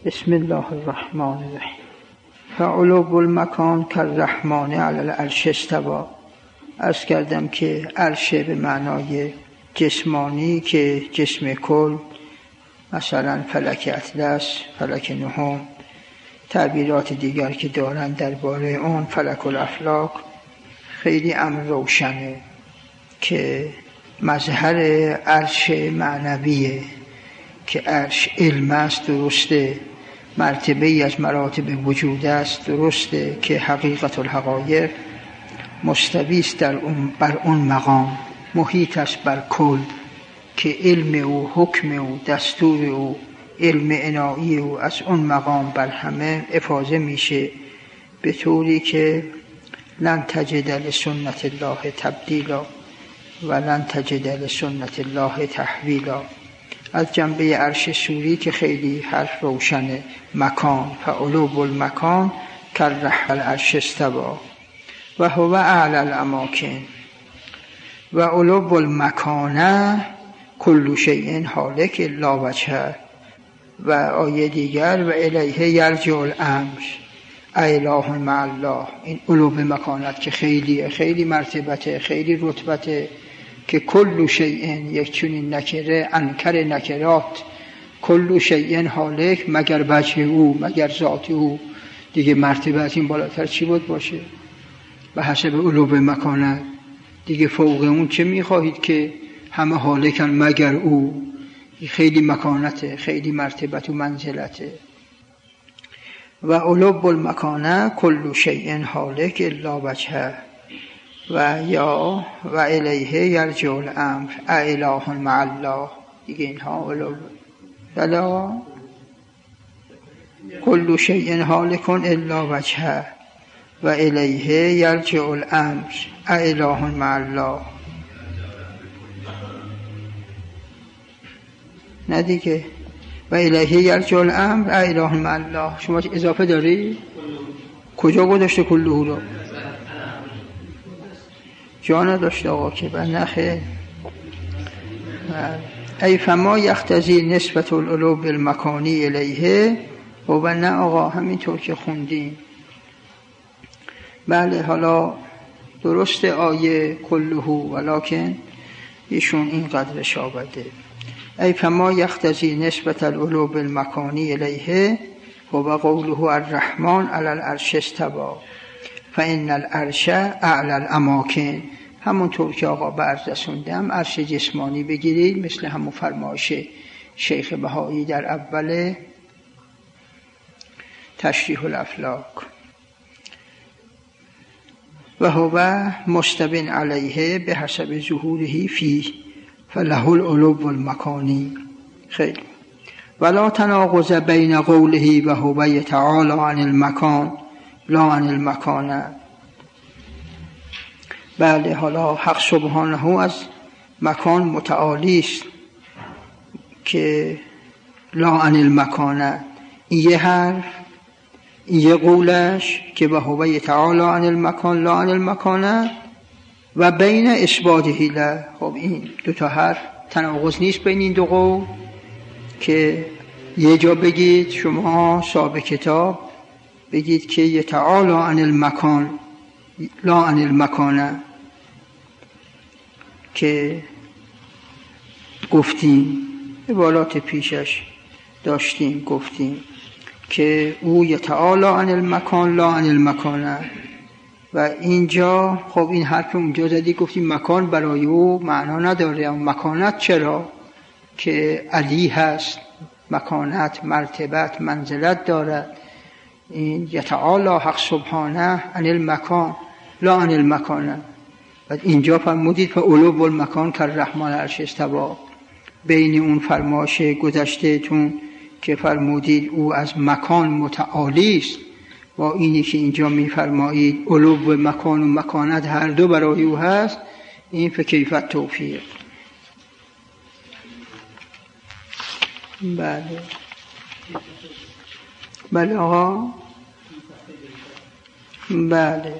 بسم الله الرحمن الرحیم. فعلو المکان کالرحمن علی العرش استوی. عرض کردم که عرش به معنای جسمانی که جسم کل، مثلا فلک اطلس، فلک نهم، تعبیرات دیگر که دارند درباره اون، فلک الافلاک، خیلی امر روشنه که مظهر عرش معنویه که عرش علم است، درسته، مرتبه ای از مراتب وجود است، درسته که حقیقت الحقایق مستوی است بر اون مقام، محیط است بر کل که علم او، حکم او، دستور او، علم عنایی او از اون مقام بر همه افاضه میشه، به طوری که لن تجد لسنت الله تبدیلا و لن تجد لسنت الله تحویلا. از جنبه عرش سوری که خیلی حرف روشنه، مکان، فعلو المکان کالرحمن العرش استوی و هو اعلی الاماکن و علو المکان کل شیء هالک الا وجهه. و آیه دیگر و الیه یرجع الامر اله مع الله. این علو مکانت که خیلی مرتبته، خیلی رتبته که کل شیء، یک چنین نکره، انکر نکرات، کل شیء هالک مگر وجه او، مگر ذات او. دیگه مرتبه از این بالاتر چی بود باشه به حسب علو مکانت؟ دیگه فوق اون چه میخواهید که همه هالکن مگر او؟ خیلی مکانته، خیلی مرتبت و منزلته. و علو المکانه کل شیء هالک الا وجهه و یا و الیه یرجع الامر اله مع الله. دیگه اینها علو بلا کل شیء هالک الا وجهه و الیه یرجع الامر اله مع الله. نه دیگه و الیه یرجع الامر اله مع الله. شما اضافه داری؟ کجا گذاشته کله رو؟ جا نداشته آقا که نخه. ای فما یختزی نسبت العلو بالمکانی الیه. و نه آقا همینطور که خوندیم. بله حالا درسته آیه کله ولکن ایشون این قدر شابده. ای فما یختزی نسبت العلو بالمکانی الیه و قوله الرحمن علی العرش استوی فان العرش اعلی الاماکن. همونطور که آقا برز رسوندم، عرش جسمانی بگیرید مثل همون فرمایش شیخ بهایی در اول تشریح الافلاک. و هو مستو علیه به حسب ظهوره فیه فله العلو المکانی. خیلی ولا تناقض بین قوله و هو تعالی عن المکان لا عن المکان. بله حالا حق سبحانه از مکان متعالی است که لا عن المکان. این یه حرف، این یه قولش که و هو تعالی عن المکان لا عن المکان و بین اثباته له. خب این دو تا حرف تناقض نیست بین این دو قول که یه جا بگید شما صاحب کتاب بگید که یتعالی عن المکان لا عن المکان، که گفتیم عبارات پیشش داشتیم، گفتیم که او یتعالی عن المکان لا عن المکان. و اینجا خب این حرف اونجا زدی گفتیم مکان برای او معنا نداره، اما مکانت چرا که علی هست، مکانت، مرتبت، منزلت دارد. این یتعالی حق سبحانه عن المکان لا عن المکان. و اینجا فرمودید فعلو المکان کالرحمن العرش استوی. بین اون فرمایش گذشته تون که فرمودید او از مکان متعالی است و اینی که اینجا میفرمایید علو مکان و مکانت هر دو برای او هست، این فکیفت توفیق. بله آقا، بله.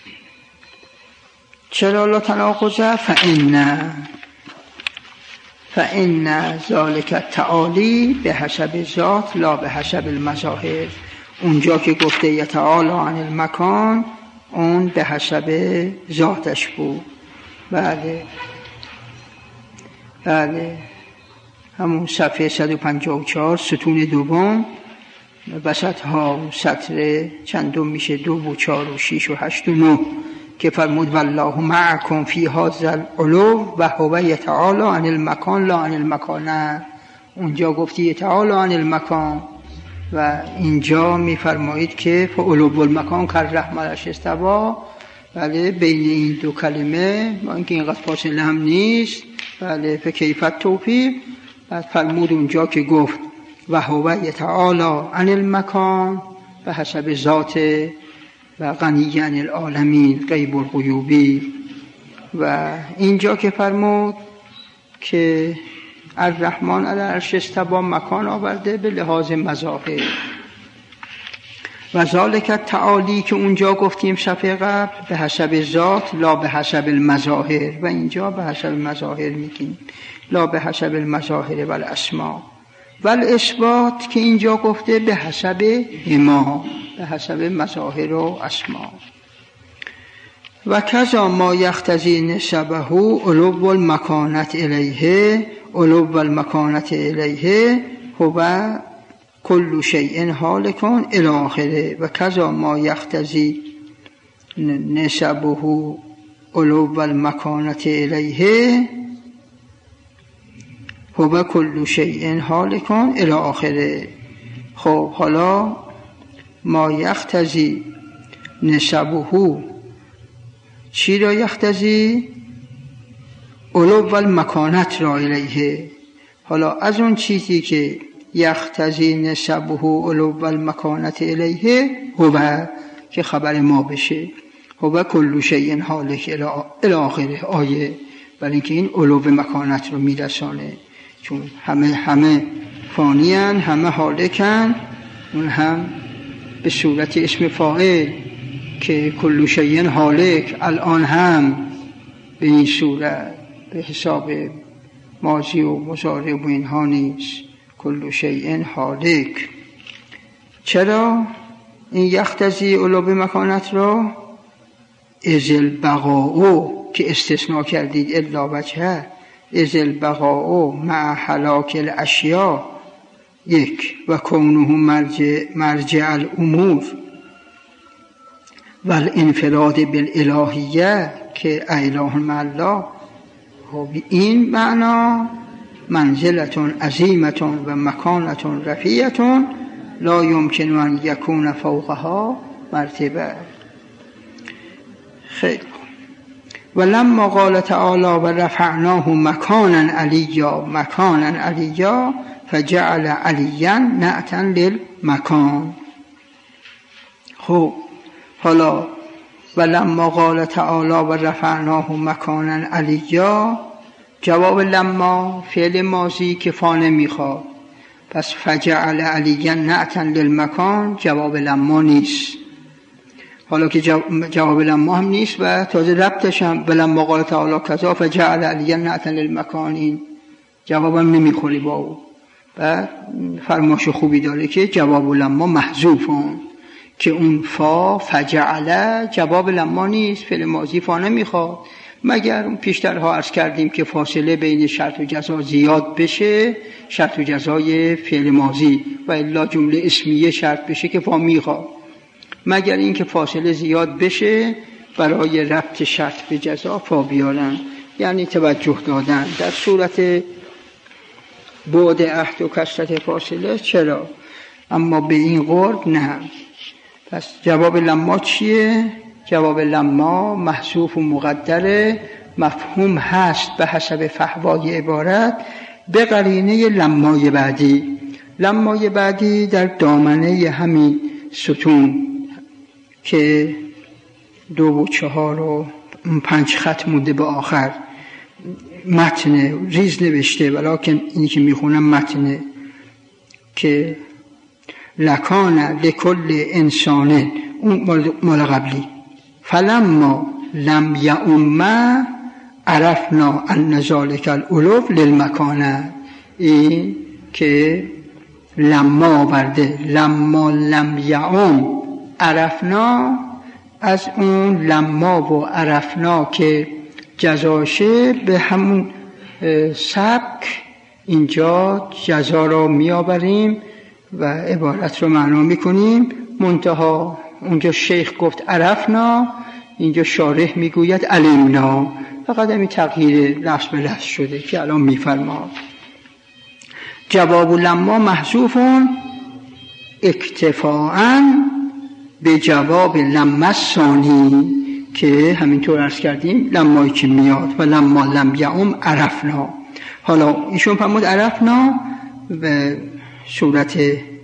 چرا لا تناقض؟ فإن ذلك التعالی به حسب ذات لا به حسب المظاهر. اونجا که گفته یتعالی عن المکان اون به حسب ذاتش بود. بله همون صفحه 154 ستون دوم وسط ها سطر چندم میشه 2 و 4 و 6 و 8 و 9 که فرمود والله معکم فی هذا العلو و هو یتعالی عن المکان لا عن المکان. اونجا گفتی یتعالی عن المکان و اینجا میفرمایید که فعلو المکان کالرحمن عرش استوی. بله بین این دو کلمه ما اینکه اینقدر فاصله هم نیست. بله فکیفت توفیق. بعد فرمود اونجا که گفت و هو یتعالی عن المکان به حسب ذات و غنی عن العالمین غیب الغیوبی. و اینجا که فرمود که الرحمن علی العرش استوی مکان آورده به لحاظ مظاهر. و ذالک التعالی که اونجا گفتیم صفحه قبل به حسب ذات لا به حسب المظاهر و اینجا به حسب المظاهر میگیم لا به حسب المظاهر و الاسماء. و الاثبات که اینجا گفته به حسب اما به حسب مظاهر و اسماء. و کذا ما یختزی نسبه علو المکانت الیه علو المکانت الیه هو کل شیء هالک الی آخره. و کذا ما یختزی نسبه علو المکانت الیه هو کل شیء هالک الی آخره. خب حالا ما یختزی نسبه چی را یختزی؟ علو المکانت را الیه. حالا از اون چیزی که یختزی نسبه علو المکانت الیه هو که خبر ما بشه هو کل شیء هالک الی آخره آیه. برای اینکه این علو مکانت رو میرسانه چون همه فانیان همه هالکن. اون هم به صورت اسم فاعل که کل شیء هالک الان هم به این صورت به حساب ماضی و مضارع و اینها نیست. کل شیء هالک. چرا این یختزی علو مکانت را از البقاء که استثناء کردید الا وجهه از البقاء مع هلاک الاشیاء یک و کونه مرجع الامور و الانفراد بالالهیه که اله مع الله. این معنا منزلتون عظیمتون و مکانتون رفیعتون لا یمکن ان یکون فوقها مرتبه. خیلی ولما قال تعالی و رفعناه مکانا علیا فجعل علیا نعتا للمکان. خب حالا ولما قال تعالی و رفعناه مکانا علیا جواب لما فعل ماضی که فانه میخواد پس فجعل علیا نعتا للمکان جواب لما نیست. حالا که جواب لما هم نیست و تازه ربطش هم ولما قال تعالی کذا فجعل علیا نعتا للمکان این جوابم نمیخوری با او. و فرمایش خوبی داره که جواب لما محذوفون که اون فا فجعل جواب لما نیست. فعل ماضی فا نمیخواد مگر اون پیشترها عرض کردیم که فاصله بین شرط و جزا زیاد بشه شرط و جزای فعل ماضی و الا جمله اسمیه شرط بشه که فا میخواد. مگر این که فاصله زیاد بشه برای ربط شرط به جزا فا بیارن یعنی توجه دادن. در صورت بعد عهد و کثرت فاصله چرا اما به این قرب نه. پس جواب لما چیه؟ جواب لما محذوف و مقدره مفهوم هست به حسب فحوای عبارت به قرینه لمای بعدی. لمای بعدی در دامنه همین ستون که 2 و 4 و 5 خط مونده به آخر متن ریز نوشته ولیکن اینی که میخونم متنه که لکان لکل انسانه اون مال قبلی فلما لم یعم عرفنا ان ذلک العلو للمکانه، این که لما آورده، لما لم یعم عرفنا، از اون لما و عرفنا که جزاشه به همون سبک اینجا جزا را میآوریم و عبارت رو معنا میکنیم. منتها اونجا شیخ گفت عرفنا، اینجا شارح میگوید علمنا، فقط همین تغییر لفظ به لفظ شده که الان میفرماد. جواب لما محذوف اکتفاءً به جواب لما ثانی، که همینطور عرض کردیم لمایی که میاد و لما لم یعم عرفنا. حالا ایشون فرمود عرفنا به صورت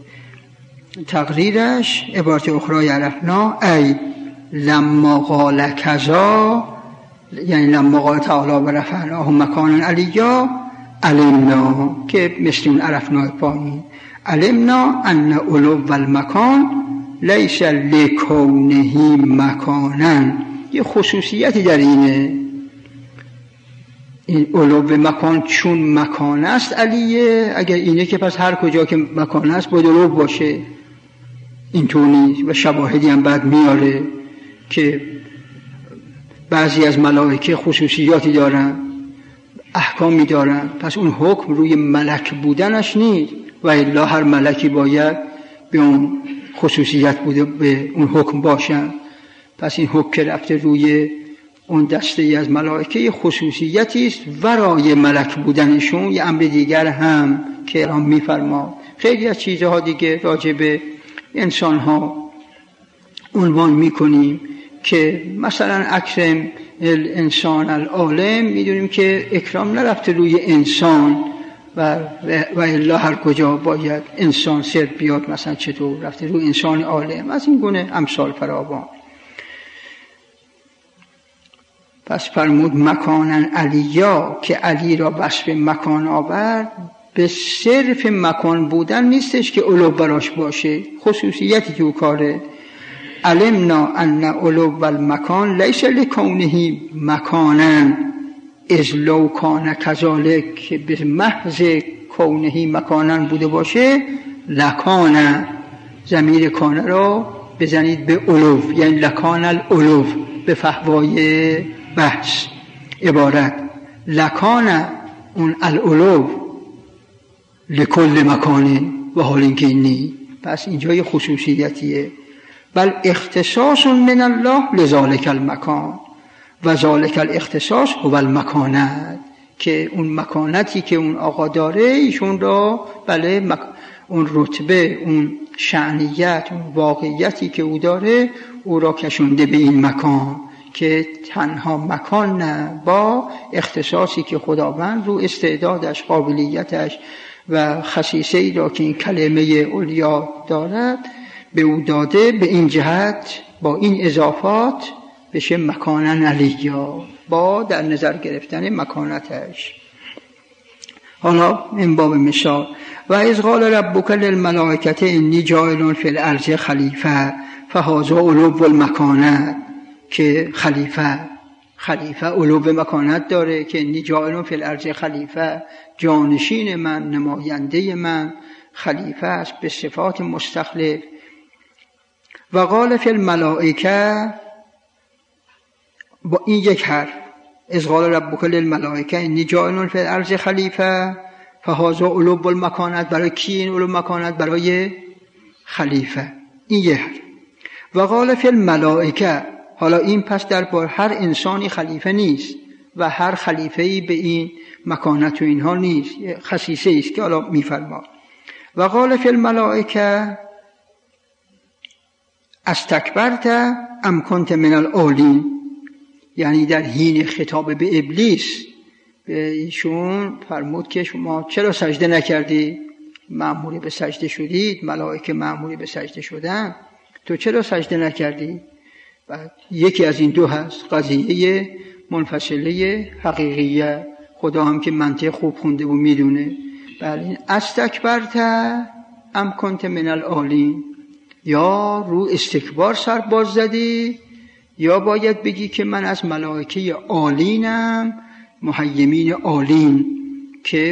تقریرش عبارت اخرى عرفنا ای لما قال کذا، یعنی لما قال تعالی و رفعناه مکانا علیا علمنا، که مثل اون عرفنا پایین علمنا ان علو المکان لیس لکونه مکانا. یه خصوصیتی در اینه، این علو مکان چون مکان است علیه، اگر اینه که پس هر کجا که مکان است باید علو باشه، اینطور نیست. و شواهدی هم بعد میاره که بعضی از ملائکه خصوصیاتی دارن، احکامی دارن، پس اون حکم روی ملک بودنش نیست، و الا هر ملکی باید به اون خصوصیت بوده به اون حکم باشن. پس این حکم که رفته روی اون دسته از ملائکه خصوصیتی است ورای ملک بودنشون، یه امر دیگر هم که الان میفرما. خیلی از چیزها دیگه راجع به انسان ها عنوان میکنیم که مثلا اکرم الانسان العالم، میدونیم که اکرام نرفته روی انسان و الا هر کجا باید انسان سر بیاد، مثلا چطور رفته روی انسان عالم، از این گونه امثال فراوان. پس فرمود مکانن علیا، که علی را وصف مکان آورد، به صرف مکان بودن نیستش که علو براش باشه، خصوصیتی که او کاره. علمنا ان علو المکان لیس لکونه مکانا اذ لو کان کذالک، که به محض کونه مکانا بوده باشه لکان، ضمیر کان را بزنید به علو، یعنی لکان العلو به فحوای بحث عبارت، لکان اون العلو لکل مکانه و حال اینکه اینی. پس اینجا یه خصوصیتیه. بل اختصاص من الله لذالک المکان و ذالک الاختصاص هو المکانت، که اون مکانتی که اون آقا داره ایشون را بله اون رتبه، اون شأنیت، اون واقعیتی که او داره او را کشونده به این مکان، که تنها مکان نه، با اختصاصی که خداوند رو استعدادش، قابلیتش و خصیصه‌ای را که این کلمه علیا دارد به او داده، به این جهت با این اضافات بشه مکانن علیا، با در نظر گرفتن مکانتش. حالا این باب مثال و اذ قال ربک للملائکه انی جاعل فی الارض خلیفه فهذا علو المکانه، که خلیفه علو مکانت داره، که انی جاعل فی الارض خلیفه، جانشین من، نماینده من، خلیفه است به صفات مستخلف. و قال فی الملائکه، با این یک حرف، اذ قال ربک للملائکه انی جاعل فی الارض خلیفه فهذا علو المکانت، برای کی این علو مکانت؟ برای خلیفه. این یک حرف. و قال فی الملائکه، حالا این پس در بار هر انسانی خلیفه نیست و هر خلیفه‌ای به این مکانت و اینها نیست، خصیصه است که حالا میفرما. و قال فی الملائکه استکبرت ام کنت من العالین، یعنی در حین خطاب به ابلیس به ایشون فرمود که شما چرا سجده نکردی؟ مأمور به سجده شدید، ملائکه مأمور به سجده شدن، تو چرا سجده نکردی؟ بعد یکی از این دو هست، قضیه منفصله حقیقیه، خدا هم که منطق خوب خونده و میدونه. بله استکبرت ام کنت من العالین، یا رو استکبار سر باز زدی، یا باید بگی که من از ملائکه عالینم محیمین عالین که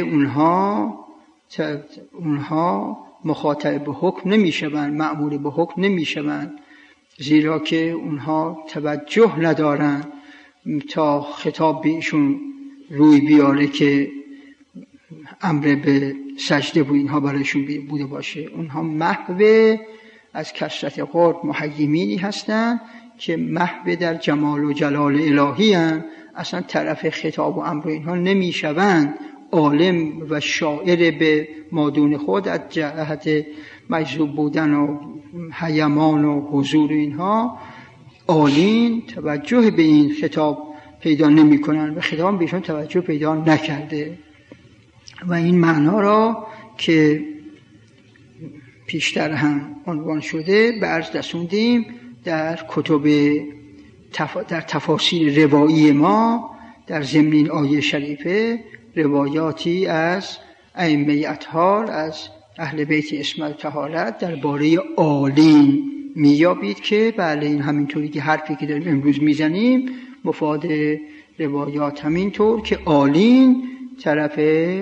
اونها مخاطب به حکم نمیشوند، مأمور به حکم نمیشوند، زیرا که اونها توجه ندارن تا خطاب به ایشون روی بیاره که امر به سجده و اینها برایشون بوده باشه. اونها محو از کثرت قرب محیمینی هستند که محو در جمال و جلال الهی هستند، اصلا طرف خطاب و امر اینها نمیشوند. عالم و شاعر به مادون خود از جهت مجذوب بودن و حیمان و حضور اینها عالین توجه به این خطاب پیدا نمی کنند و خطاب بهشون توجه پیدا نکرده. و این معنا را که پیشتر هم عنوان شده به عرض رسوندیم در کتب در تفاسیر روایی ما در ضمن این آیه شریفه روایاتی از ائمه اطهار از اهل بیت عصمت و طهارت درباره عالین میابید که بله این همینطوری که حرفی که داریم امروز میزنیم مفاد روایات همینطور که عالین طرف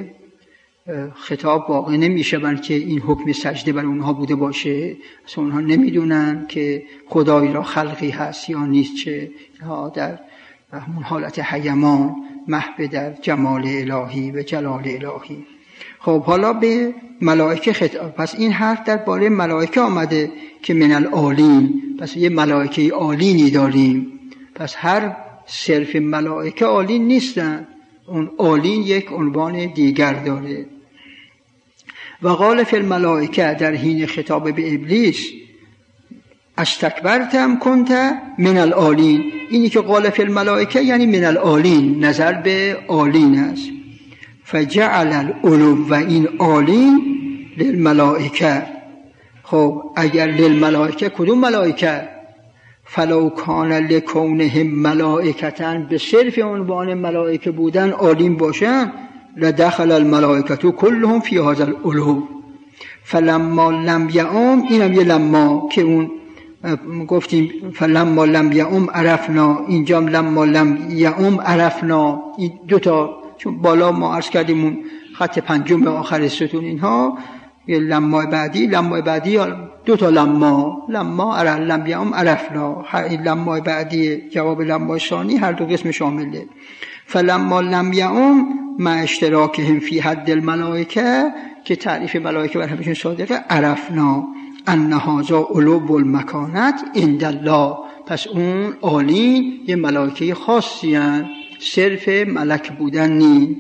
خطاب واقع نمیشوند که این حکم سجده بر اونها بوده باشه، اصلا اونها نمیدونن که خدای را خلقی هست یا نیست، چه در همون حالت حیمان محو در جمال الهی و جلال الهی. خب حالا به ملائکه خطاب. پس این حرف درباره ملائکه آمده که من العالین، پس یه ملائکه عالینی داریم. پس هر صرف ملائکه عالین نیستن، اون عالین یک عنوان دیگر داره. و قال فی الملائکه در حین خطاب به ابلیس استکبرتم کنت من العالین، اینی که قال فی الملائکه یعنی من العالین، نظر به عالین است. فجعل العلو و این عالین للملائکه. خب اگر للملائکه کدوم ملائکه؟ فلو کان لکونهم ملائکتن، به صرف عنوان ملائکه بودن عالین باشن لدخل الملائکه كلهم فی هذا العلو. فلما لم یعم، اینم یه لما که اون گفتیم فلما لم یعم عرفنا، اینجا لما لم یعم عرفنا. این دوتا چون بالا ما عرض کردیم اون خط پنجم به آخر ستون اینها یه لما بعدی دوتا لما لم یعم عرفنا، این لما بعدی جواب لما ثانی هر دو قسم شامله. فلما لم یعم مع اشتراکهم فی حد الملائکه، که تعریف ملائکه بر همشون صادقه، عرفنا ان هذا علو المکانت عند الله. پس اون عالین یه ملائکه خاصی هستند، صرف ملک بودن نی.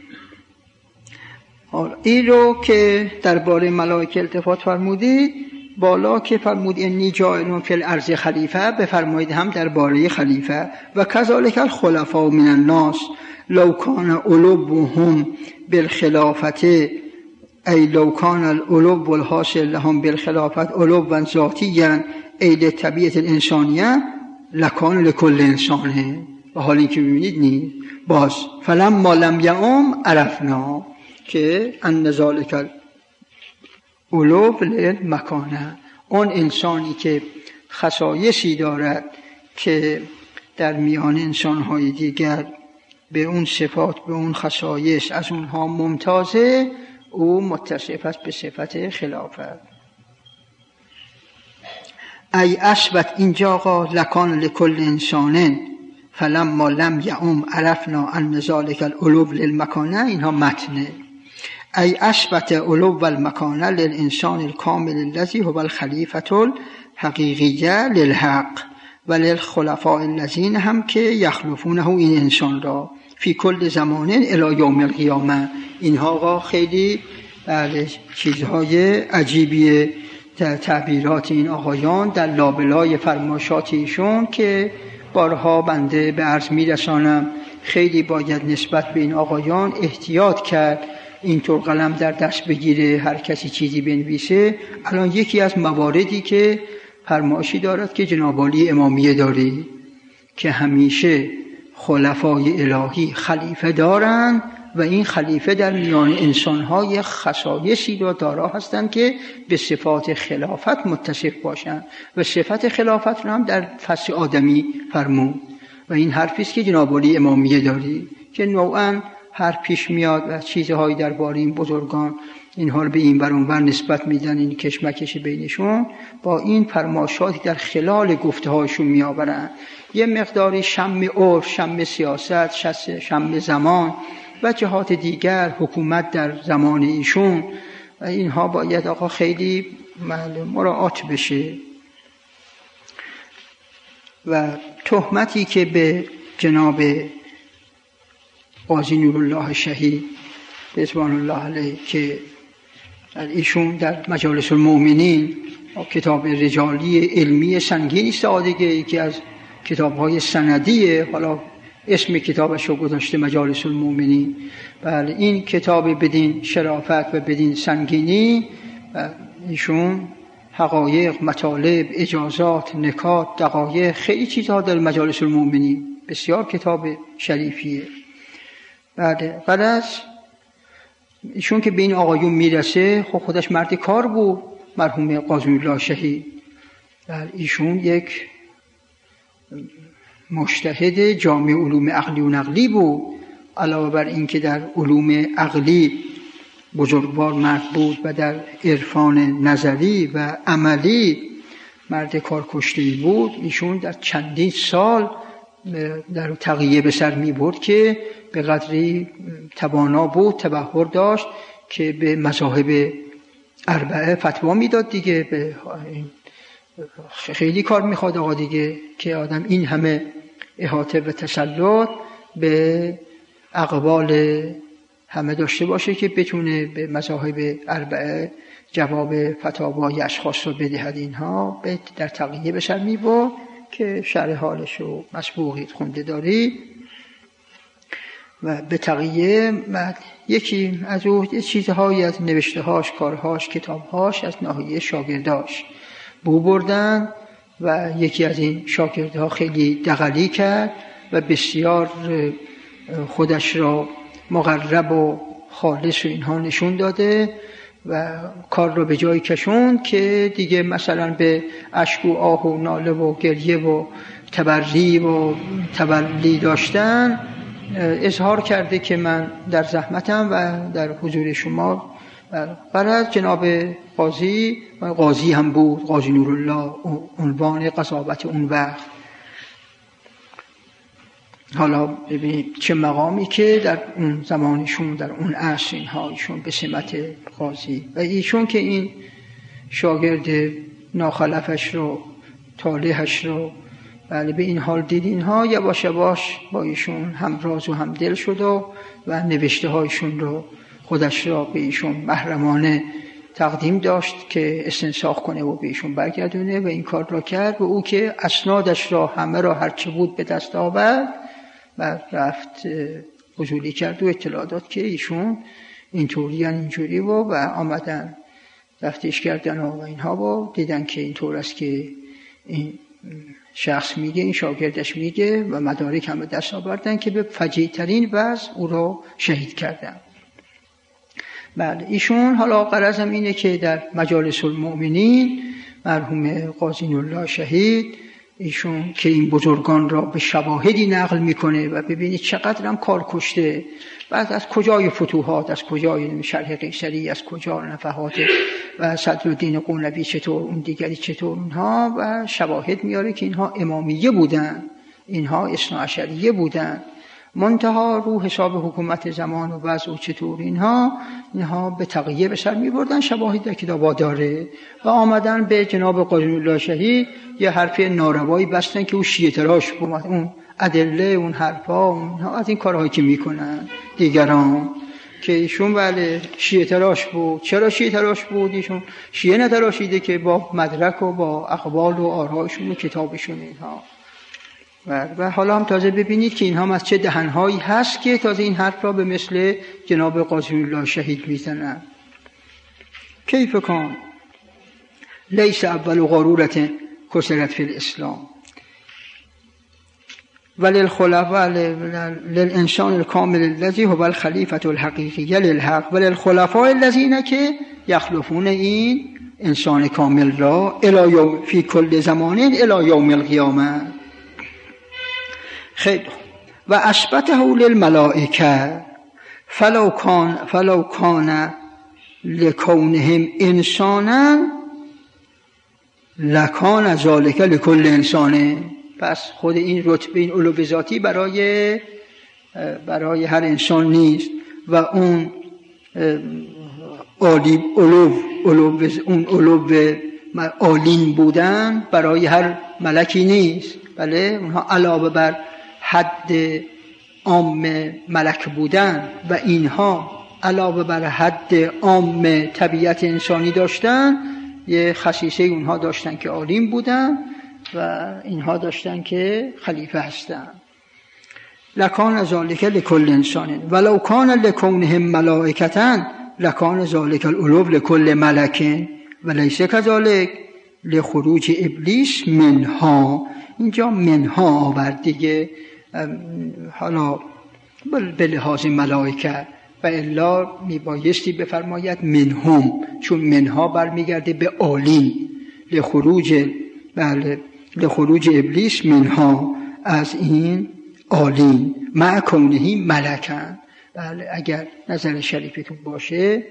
این رو که درباره ملائکه التفات فرمودید، بالا که فرمود انی جاعل فی الارض خلیفه، بفرمایید هم درباره خلیفه. و کذالک الخلفاء من الناس لو کان علوهم بالخلافت، ای لو کان العلو الحاصل لهم بالخلافت علوا ذاتیا ای لطبیعه الانسانیه لکان لکل انسانه. و حالی که ببینید نیست باز فلما لم یعم عرفنا که ان ذالک علو للمکانه، اون انسانی که خصایصی دارد که در میان انسانهای دیگر به اون صفات به اون خصایص از اونها ممتازه، او متصف است به صفت خلافت. ای اثبت اینجا قال لکان لکل انسانه فلما لم یعم عرفنا ان ذالک العلو للمکانه، اینها متنه. ای اثبت علو المکانه للانسان الکامل الذی هو الخلیفة الحقیقیه للحق و للخلفاء الذین هم که یخلفونه این انسان را فی کل زمان الی یوم القیامه. اینها خیلی چیزهای عجیبیه در تعبیرات این آقایان در لابلای فرمایشات ایشون که بارها بنده به عرض میرسانم. خیلی باید نسبت به این آقایان احتیاط کرد، اینطور قلم در دست بگیره هر کسی چیزی بنویسه. الان یکی از مواردی که فرمایشی دارد که جناب عالی امامیه داری که همیشه خلفای الهی خلیفه دارند و این خلیفه در میان انسان‌های خصایصی را دارا هستند که به صفات خلافت متصف باشند و صفت خلافت را هم در فصل آدمی فرمود. و این حرفی است که جناب عالی امامیه داری که نوعا هر پیش میاد و چیزهایی درباره این بزرگان اینها رو به این بر اون ور نسبت میدن، این کشمکش بینشون با این فرمایشاتی در خلال گفته‌هاشون میآورن. یه مقداری شم عرف، شم سیاست، شم زمان و جهات دیگر حکومت در زمان ایشون و اینها باید آقا خیلی مراعات بشه. و تهمتی که به جناب قاضی نورالله شهید رضوان الله علیه که ایشون در مجالس المؤمنین کتاب رجالی علمی سنگین استفاده، یکی از کتاب‌های سندیه، حالا اسم کتابش رو گذاشته مجالس المؤمنین. بله این کتاب بدین شرافت و بدین سنگینی ایشون حقایق، مطالب، اجازات، نکات، دقایق، خیلی چیزها در مجالس المؤمنین، بسیار کتاب شریفیه. بعد از ایشون که به این آقایون میرسه، خب خودش مرد کار بود مرحوم قاضی نورالله شهید. ایشون یک مجتهد جامع علوم عقلی و نقلی بود، علاوه بر این که در علوم عقلی بزرگوار مرد بود و در عرفان نظری و عملی مرد کارکشته‌ای بود. ایشون در چندین سال در تقیه به سر می برد که به قدری توانا بود، تبحر داشت که به مذاهب اربعه فتوا میداد دیگه. به خیلی کار میخواد آقا دیگه که آدم این همه احاطه و تسلط به اقوال همه داشته باشه که بتونه به مذاهب اربعه جواب فتاوای اشخاص رو بدهد. اینها در تقیه به سر میبرد که شرح حالش رو مسبوقیت خونده داری. و به تقیه یکی از او چیزهایی از نوشتهاش، کارهاش، کتابهاش از ناحیه شاگرداش بو بردن و یکی از این شاگردها خیلی دغلی کرد و بسیار خودش را مقرب و خالص و اینها نشون داده و کار رو به جایی کشوند که دیگه مثلا به اشک و آه و ناله و گریه و تبری و تبلی داشتن اظهار کرده که من در زحمتم و در حضور شما. برای جناب قاضی هم بود، قاضی نورالله، عنوان قضاوت اون وقت. حالا ببینید چه مقامی که در اون زمانشون، در اون عصر اینها ایشون به سمت قاضی و ایشون که این شاگرد ناخلفش رو، طالحش رو بله به این حال دید، اینها یواش یواش با ایشون همراز و همدل شد و نوشته هایشون رو خودش را به ایشون محرمانه تقدیم داشت که استنساخ کنه و به ایشون برگردونه و این کار را کرد و او که اسنادش را همه را هرچه بود به دست آورد و رفت حضوری کرد و اطلاع داد که ایشون اینجوری و آمدن رفتش کردن و اینها و دیدن که اینطور است که این شخص میگه، این شاگردش میگه و مدارک هم به دست آوردن که به فجیع ترین وضع او رو شهید کردن. بله ایشون حالا غرضم اینه که در مجالس المؤمنین مرحوم قاضی نورالله شهید ایشون که این بزرگان را به شواهدی نقل میکنه و ببینید چقدر هم کار کشته، بعد از کجای فتوحات، از کجای شرح قیصری، از کجا نفحات و صدرالدین قونوی چطور، اون دیگری چطور، اونها و شواهد میاره که اینها امامیه بودن، اینها اثناعشریه بودن، منتها رو حساب حکومت زمان و وضع و چطور اینها به تقیه به سر می بردن. شواهد در کتابا داره و آمدن به جناب قاضی نورالله شهید یه حرف ناروایی بستن که او شیعه تراش بود، اون ادله، اون حرفا، اونها از این کارهایی که میکنن دیگران که ایشون بله شیعه تراش بود. چرا شیعه تراش بود؟ ایشون شیعه نتراشیده که با مدرک و با اقوال و آرایشون و کتابشون اینها. و حالا هم تازه ببینید که اینها از چه دهنهایی هست که تازه این حرف را به مثل جناب قاضی نورالله شهید میزنن. کیف کان لیس اول غرورت کسرت فی الاسلام وللخلفاء للانسان الكامل الذي هو الخلیفة الحقیقی للحق وللخلفاء الذين که یخلفون این انسان کامل را الی یوم فی کل زمان الی یوم القیامه. خیلی و اثبته للملائکه فلو کان لکونهم انسانا لکان ذلک لکل انسانه. پس خود این رتبه، این علو ذاتی برای هر انسان نیست و اون علو عالین بودن برای هر ملکی نیست. بله، اونها علاوه بر حد عام ملک بودن و اینها علاوه بر حد عام طبیعت انسانی داشتن، یه خصیصه اونها داشتن که عالین بودن و اینها داشتن که خلیفه هستن. لکان ذالک لکل انسان ولو کان لکونهم ملائکة لکان ذالک العلو لکل ملک ولیس کذالک لخروج ابلیس منها. اینجا منها آورد دیگه، حالا به لحاظ ملائکه، و الا میبایستی بفرماید منهم، چون منها برمیگرده به عالین. لخروج ابلیس منها، از این عالین، مع کونه ملکن. بله، اگر نظر شریفتون باشه،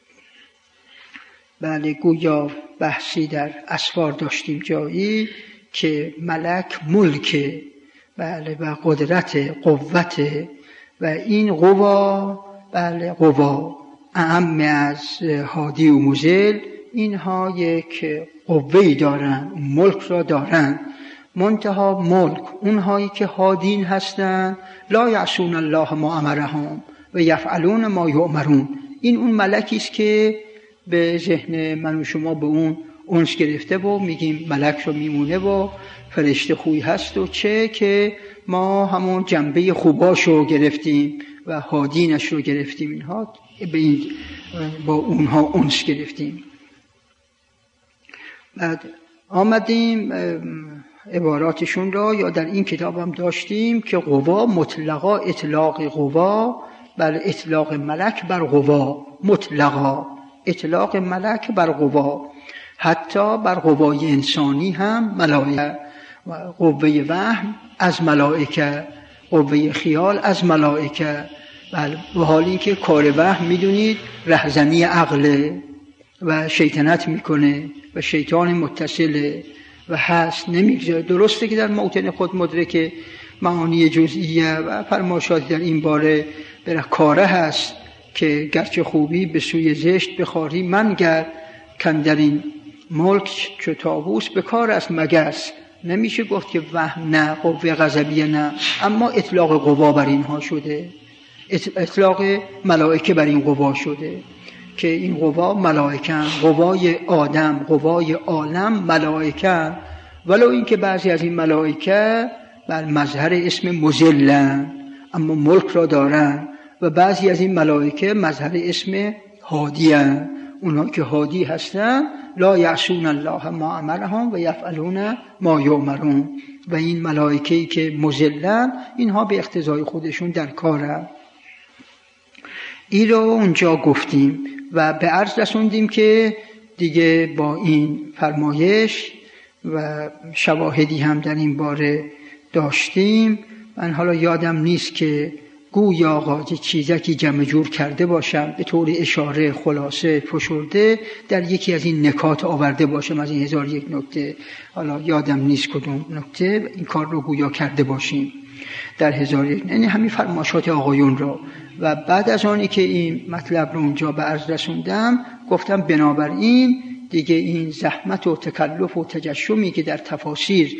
بله، گویا بحثی در اسفار داشتیم جایی که ملک ملک، بله، و قدرت، قوت، و این قوا، بله، قوا اعم از هادی و مضل، اینها یک قوه‌ای دارن، ملک را دارن. منتها ملک، اونهایی که هادین هستن، لا یعصون الله ما امرهم و یفعلون ما یؤمرون. این اون ملکی است که به ذهن من و شما به اون انس گرفته و میگیم ملک رو میمونه و فرشته خوی هست و چه که ما همون جنبه خوباشو گرفتیم و هادینش رو گرفتیم، اینها به این با اونها انس گرفتیم. بعد آمدیم عباراتشون را، یا در این کتاب هم داشتیم که قوا مطلقا، اطلاق قوا بر اطلاق ملک بر قوا، مطلقا اطلاق ملک بر قوا، حتی بر قوای انسانی هم ملائکه، و قوه وهم از ملائکه، قوه خیال از ملائکه. و حالی که کار وهم میدونید رهزنی عقله و شیطنت میکنه و شیطان متصله و هست، نمیگذاره. درسته که در موطن خود مدرک معانی جزئیه و فرمایشات در این باره بر کاره هست که گرچه خوبی به سوی زشت بخاری منگر، کن در این ملک چو طاووس به کار است مگس. نمیشه گفت که وهم نه، قوه غضبیه نه، اما اطلاق قوا بر اینها شده، اطلاق ملائکه بر این قوا شده که این قوا ملائکه، قوای آدم، قوای عالم ملائکه، ولو این که بعضی از این ملائکه بر مظهر اسم مذلن اما ملک را دارن، و بعضی از این ملائکه مظهر اسم هادی هستند. اونها که هادی هستن لا یعصون الله ما امرهم و یفعلون ما یؤمرون. و این ملائکه‌ای که مذلن، اینها به اقتضای خودشون در کارن. این رو اونجا گفتیم و به عرض رسوندیم که دیگه با این فرمایش و شواهدی هم در این باره داشتیم. من حالا یادم نیست که گویا قاضی چیزکی جمع جور کرده باشم، به طور اشاره خلاصه فشرده در یکی از این نکات آورده باشم از این 1001 نکته. حالا یادم نیست کدوم نکته این کار رو گویا کرده باشیم در 1001، یعنی همین فرمایشات آقایون را. و بعد از آنی که این مطلب رو اونجا به عرض رسوندم، گفتم بنابراین دیگه این زحمت و تکلف و تجشمی که در تفاسیر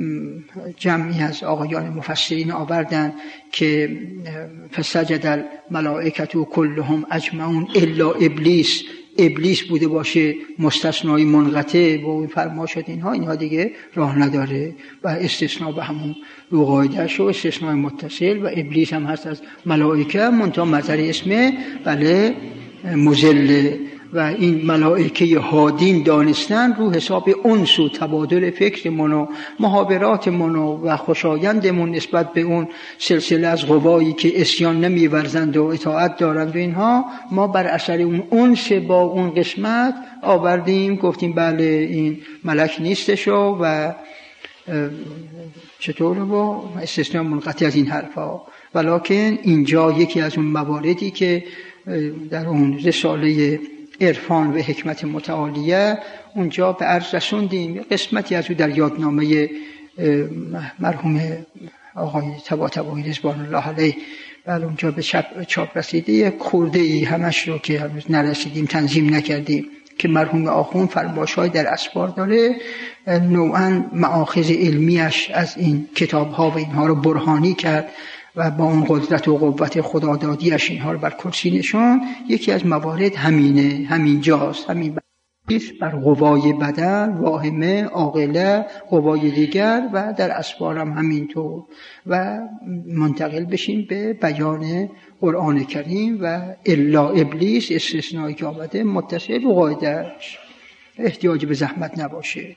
جمعی از آقایان مفسرین آوردن که فسجد الملائکه کلهم اجمعون الا ابلیس، ابلیس بوده باشه مستثنای منقطع و این فرمایشات، اینها دیگه راه نداره و استثناء به همون رو قاعده‌اش و استثناء متصل، و ابلیس هم هست از ملائکه منتها مظهر اسم بله مذل. و این ملائکه هادین دانستن رو حساب انس و تبادل فکرمون و محاوراتمون و خوشایندمون نسبت به اون سلسله از قوایی که عصیان نمی‌ورزند و اطاعت دارند و اینها، ما بر اثر اون انس با اون قسمت آوردیم گفتیم بله این ملک نیستشو و چطوره با استثناء منقطع از این حرفا. ولکن اینجا یکی از اون مواردی که در اون رساله عرفان و حکمت متعالیه اونجا به عرض رسوندیم، قسمتی از او در یادنامه مرحوم آقای طباطبایی رضوان الله علیه بله اونجا به چاپ رسیده، یک خورده ای همش رو که هنوز نرسیدیم تنظیم نکردیم که مرحوم آخوند فرمایش‌های در اسفار داره، نوعاً مآخذ علمیش از این کتاب‌ها و اینها رو برهانی کرد و با اون قدرت و قوت خدادادیش اینها رو بر کرسی نشون. یکی از موارد همینه، همینجاست، همین بر قوای بدن، واهمه، عاقله، قوای دیگر و در اسفار هم همینطور. و منتقل بشیم به بیان قرآن کریم و الا ابلیس استثنایی که آمده متصل به قاعده‌اش، احتیاج به زحمت نباشه.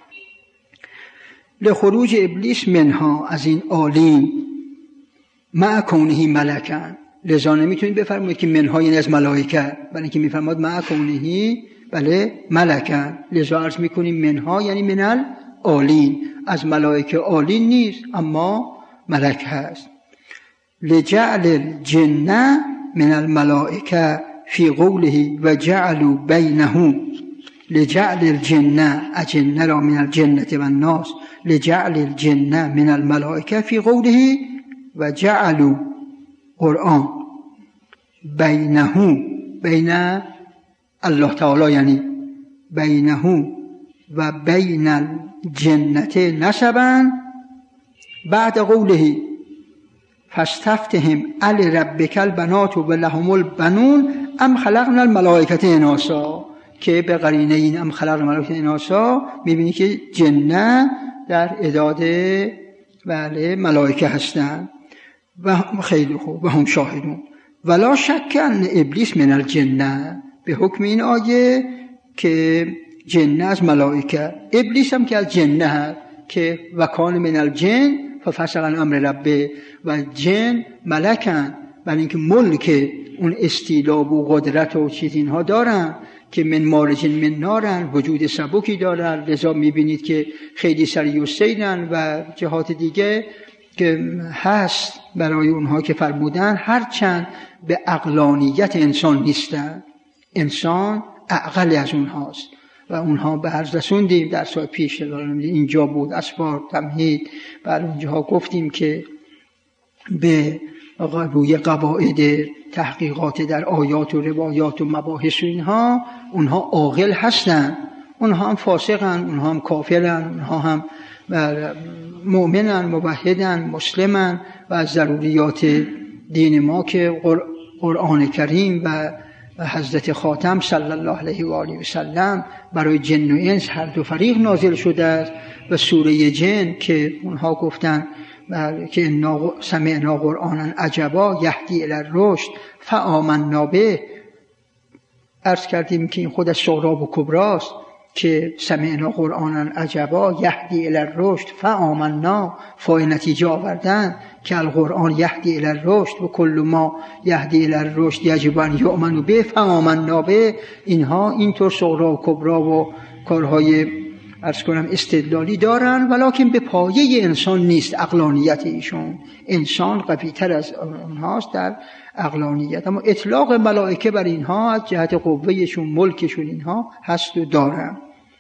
لخروج ابلیس منها، از این عالم، مع کونه ملکن، لذا نمیتونید بفرمایید که منها یعنی از ملائکه، برای اینکه میفرماد مع کونه بله ملکن، لذا عرض میکنیم منها یعنی من العالین، از ملائکه عالین نیست اما ملک هست. لجعل الجن من الملائکه فی قوله و جعلوا بینه، لجعل الجن، اجن را من الجنة و الناس، لجعل الجن من الملائکه فی قوله و جعلوا قرآن بینه، بین الله تعالی یعنی بینه و بین الجنة نسبا، بعد قوله فاستفتهم لربک البنات و لهم البنون ام خلقنا الملائکة اناثا، که به قرینه این ام خلقنا الملائکة اناثا میبینی که جنه در اعداد بله ملائکه هستند. و خیلی خوب و هم شاهدون. ولا شک ان ابلیس من الجنه، به حکم این آیه که جنه از ملائکه، ابلیس هم که از جنه هست که وکان من الجن ففسق عن امر ربه، و جن ملکن، برای اینکه ملک اون استیلا و قدرت و چیز اینها دارن که من مارج من نارن، وجود سبکی دارن، لذا میبینید که خیلی سریع السیرن و جهات دیگه که هست برای اونها که فرمودن هرچند به عقلانیت انسان نیستن، انسان اعقل از اونهاست و اونها به عرض رسوندیم در سال پیش اینجا بود اسفار تمهید، بر اونجاها گفتیم که به روی قواعد تحقیقات در آیات و روایات و مباحث و اینها، اونها عاقل هستن، اونها هم فاسقن، اونها هم کافرن، اونها هم مؤمنن، موحدن، مسلمن و از ضروریات دین ما که قرآن کریم و حضرت خاتم صلی الله علیه و آله و سلم برای جن و انس هر دو فریق نازل شده است. و سوره جن که اونها گفتن که انا سمعنا قرآنا عجبا یهدی الی الرشد فآمنا به، عرض کردیم که این خود از صغری و کبراست که سمعنا قرآنا عجبا یهدی الی الرشد فآمنا، فای نتیجه آوردن که القرآن یهدی الی الرشد و کل ما یهدی الی الرشد یجب ان یؤمن به فآمنا به. اینها اینطور صغری و کبرا و کارهای عرض کنم استدلالی دارن، ولکن به پایه انسان نیست عقلانیت ایشون، انسان قوی‌تر از اونهاست در عقلانیت، اما اطلاق ملائکه بر اینها از جهت قوهشون، ملکشون اینها هست و دارن.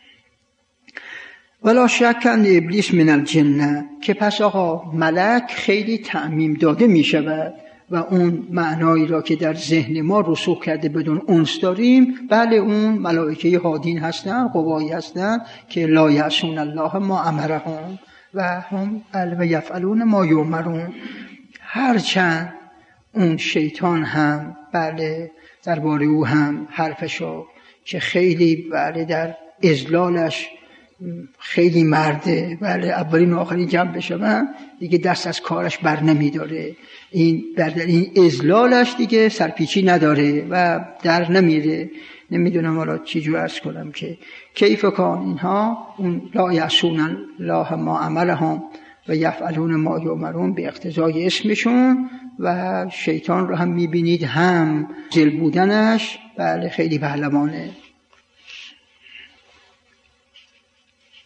ولا شک ان ابلیس من الجنه، که پس آقا ملک خیلی تعمیم داده می شود و اون معنایی را که در ذهن ما رسوخ کرده بدون انس داریم، بله اون ملائکه هادین هستن، قوایی هستن که لا یعصون الله ما امرهم و هم و یفعلون ما یؤمرون. هرچند اون شیطان هم بله درباره او هم حرفشو که خیلی بله در اذلالش خیلی مرده، بله اولین و آخرین جمع بشون دیگه دست از کارش بر نمیداره، این در این اذلالش دیگه سرپیچی نداره و در نمیره. نمیدونم حالا چی جو عرض کنم که کیف کان اینها اون لا یعصون الله ما امرهم و یفعلون ما یؤمرون به اقتضای اسمشون، و شیطان رو هم میبینید هم ذل بودنش بله خیلی پهلوانه.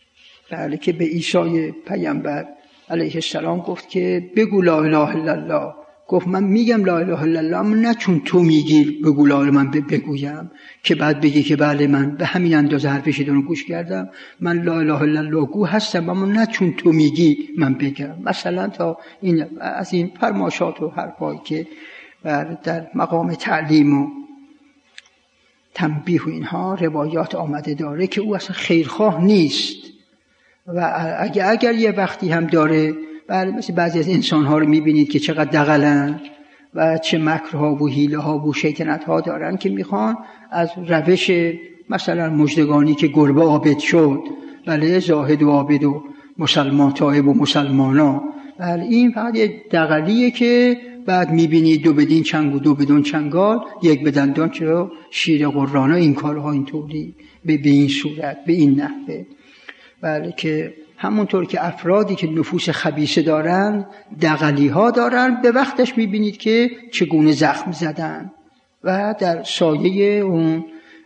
بله که به عیسی پیامبر علیه السلام گفت که بگو لا اله الا الله. گفت من میگم لا اله الا الله، اما نه چون تو میگی بگو لا اله من بگویم که بعد بگی که بله من به همین اندازه حرفش رو گوش کردم، من لا اله الا الله گو هستم، اما نه چون تو میگی من بگم. مثلا تا این از این فرمایشات و حرفایی که در مقام تعلیم و تنبیه و اینها روایات آمده داره که او اصلا خیرخواه نیست و اگر یه وقتی هم داره، مثل بعضی از انسان‌ها رو می‌بینید که چقدر دغلن و چه مکرها و حیله‌ها و شیطنت‌ها دارن که میخوان از روش مثلا مژدگانی که گربه عابد شد، بله زاهد و عابد و مسلمان تائب و مسلمانا، بله این فقط یه دغلیه که بعد می‌بینید دو بدین چنگ و دو بدون چنگال، یک بدندان چرا شیر قرانا، این کارها اینطوری به این صورت به این نحوه. بله که همونطور که افرادی که نفوس خبیثه دارن دغلی ها دارن، به وقتش میبینید که چگونه زخم زدن و در سایه اون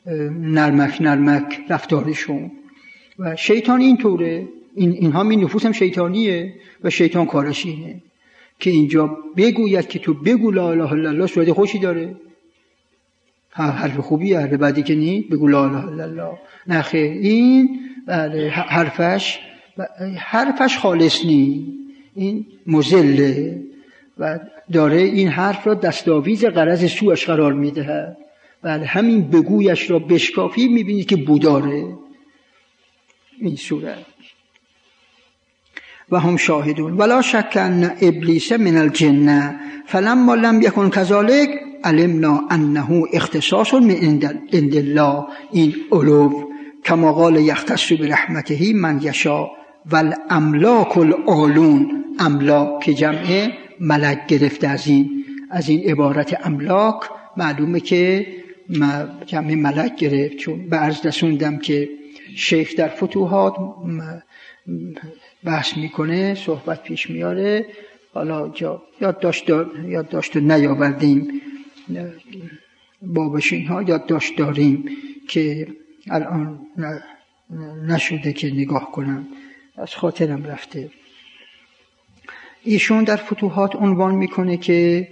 نرمک رفتارشون. و شیطان اینطوره، اینها می نفوس هم شیطانیه و شیطان کارش اینه که اینجا بگوید که تو بگو لا اله الا الله، صورت خوشی داره، حرف خوبیه، حرف بعدی که نی بگو لا اله الا الله، نه خیر، این بله حرفش خالص نی، این مضله و داره این حرف را دستاویز غرض سوءش قرار میده. بله همین بگویش را بشکافی میبینید که بوداره این صورت. و هم شاهدون ولا شک ان ابلیس من الجن فلما لم یکن کذالک علمنا انه اختصاص من عند الله، این علو کما قال یختص برحمته من یشاء والاملاک العالون، املاک که جمع ملک گرفته از این عبارت املاک معلومه که جمع ملک گرفت، چون به عرض رسوندم که شیخ در فتوحات بحث میکنه، صحبت پیش میاره، حالا جا یادداشت نیاوردیم بابش اینها، یادداشت داریم که الان نشده که نگاه کنم، از خاطرم رفته. ایشون در فتوحات عنوان میکنه که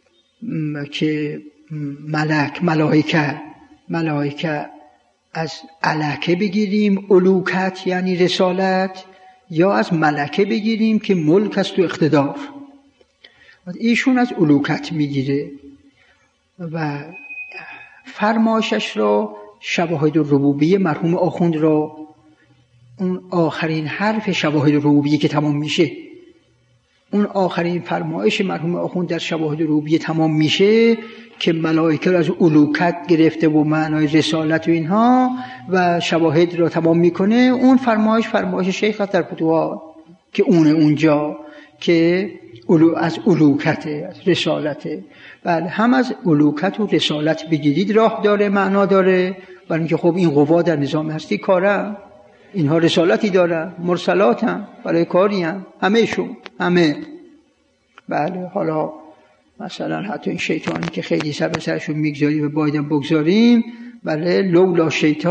ملائکه از الکه بگیریم الوکت یعنی رسالت، یا از ملکه بگیریم که ملک است و اقتدار. ایشون از الوکت میگیره و فرمایشش را شواهد الربوبیه مرحوم آخوند را، اون آخرین حرف شواهد الربوبیه که تمام میشه، اون آخرین فرمایش مرحوم آخوند در شواهد الربوبیه تمام میشه که ملائکه را از الوکت گرفته و معنای رسالت و اینها و شواهد را تمام میکنه. اون فرمایش شیخ در فتوحات که اونجا که از الوکته، از رسالته. بله هم از الوکت و رسالت بگیرید راه داره، معنا داره، برای اینکه خب این قوا در نظام هستی کارن، اینها رسالتی دارن، مرسلات هم برای کاری هم، همه. بله حالا مثلا حتی این شیطانی که خیلی سر به سرشون میگذاریم و بایدن بگذاریم، بله لولا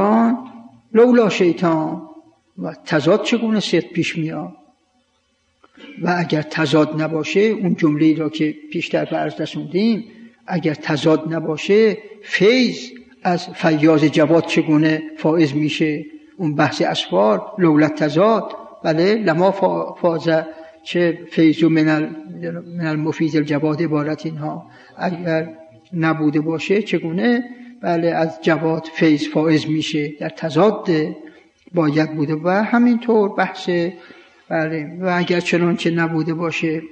شیطان و تضاد چگونه صدق پیش میاد. و اگر تضاد نباشه، اون جمله‌ای را که پیشتر به عرض رسوندیم، اگر تضاد نباشه فیض از فیاض جواد چگونه فائز میشه، اون بحث اسفار لولا تضاد، بله لما فاز چه فیض من المفیض الجواد عبارت اینها، اگر نبوده باشه چگونه بله از جواد فیض فائز میشه، در تضاد باید بوده. و همینطور بحث بله و اگر چنانچه نبوده باشه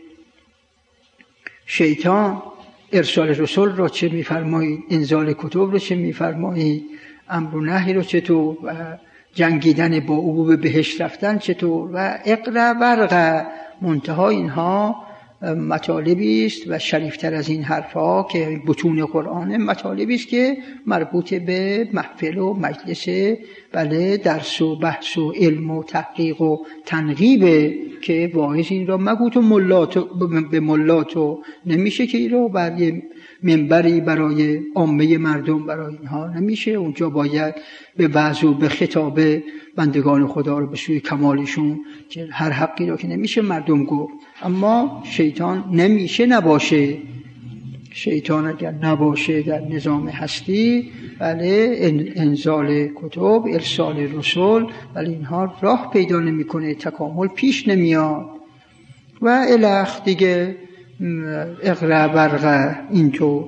شیطان ارسال رسول را چه میفرمایید، انزال کتب را چه میفرمایید، امر و نهی را چطور، و جنگیدن با او به بهشت رفتن چطور، و اقرا ورقه، منتها اینها مطالبی است و شریفتر از این حرفا که بطون قرآن مطالبی است که مربوط به محفل و مجلس بله درس و بحث و علم و تحقیق و تنقیب که واعظ این را مگو تو به ملاتو، نمیشه که این را بر یه منبری برای عامه مردم برای اینها نمیشه. اونجا باید به وعظ و به خطاب بندگان خدا رو به سوی کمالشون که هر حقی را که نمیشه مردم گفت. اما شیطان نمیشه نباشه. شیطان اگر نباشه در نظام هستی، بله انزال کتب، ارسال رسول، ولی اینها راه پیدا نمیکنه، تکامل پیش نمیاد و الخ دیگه اقرا برقه اینطور.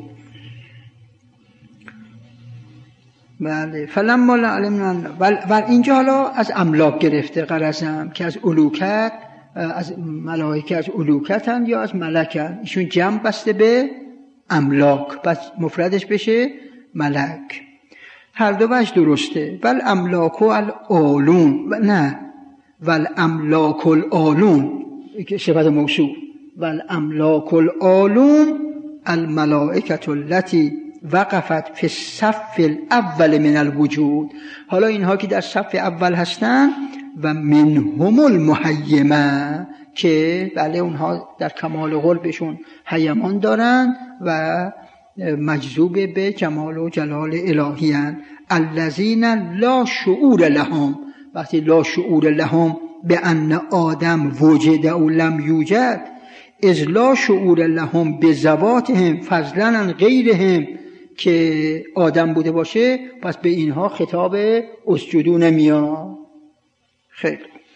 بله فلما علمنا و اینجا حالا از املاک گرفته غرضم که از الوکت، از ملائکه از الوکتن یا از ملکن، ایشون جمع بسته به املاک، پس مفردش بشه ملک. هر دو وجه درسته. ول املاک العالون، نه ول املاک العالون که صفت موصول، ول املاک العالون الملائکه التي وقفت فی الصف الاول من الوجود. حالا اینها که در صف اول هستن و منهم المحیمه، که بله اونها در کمال قربشون حیمان دارن و مجذوب به جمال و جلال الهی هستند. الذین لا شعور لهم، وقتی لا شعور لهم به ان آدم وجد او لم یوجد، از لا شعور لهم به ذواتهم فضلا عن غیرهم، که آدم بوده باشه پس به اینها خطاب اسجدوا نمیاد. خیلی.